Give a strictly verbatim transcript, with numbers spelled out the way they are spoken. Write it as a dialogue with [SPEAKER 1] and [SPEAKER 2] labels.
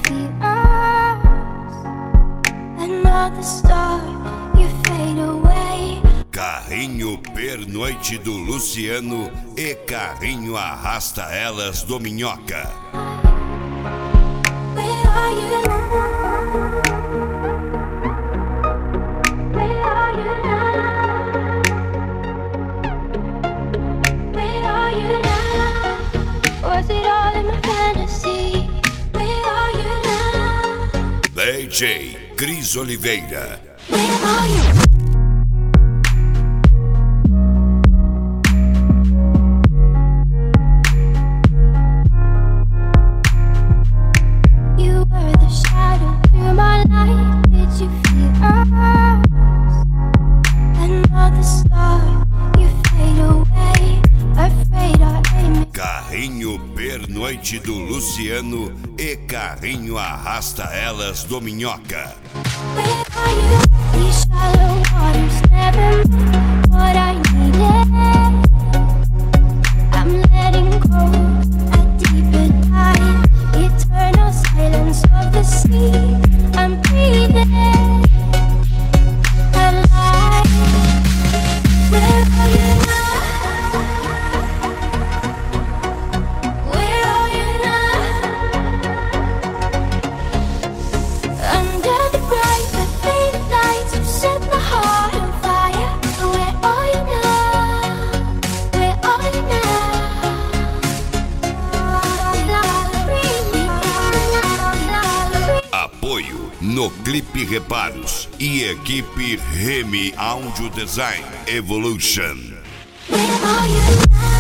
[SPEAKER 1] feel us? Another star, you fade away.
[SPEAKER 2] Carrinho Pernoite do Luciano e Carrinho Arrasta Elas do Minhoca.
[SPEAKER 1] Where are you now? Where are you now? Where are you now? Was it all in my fantasy? Where are you now?
[SPEAKER 2] D J Cris Oliveira.
[SPEAKER 1] Where are you?
[SPEAKER 2] Carrinho Pernoite do Luciano e Carrinho Arrasta Elas do Minhoca. No Clipe Reparos e equipe Remy Audio Design Evolution.
[SPEAKER 1] Where are you now?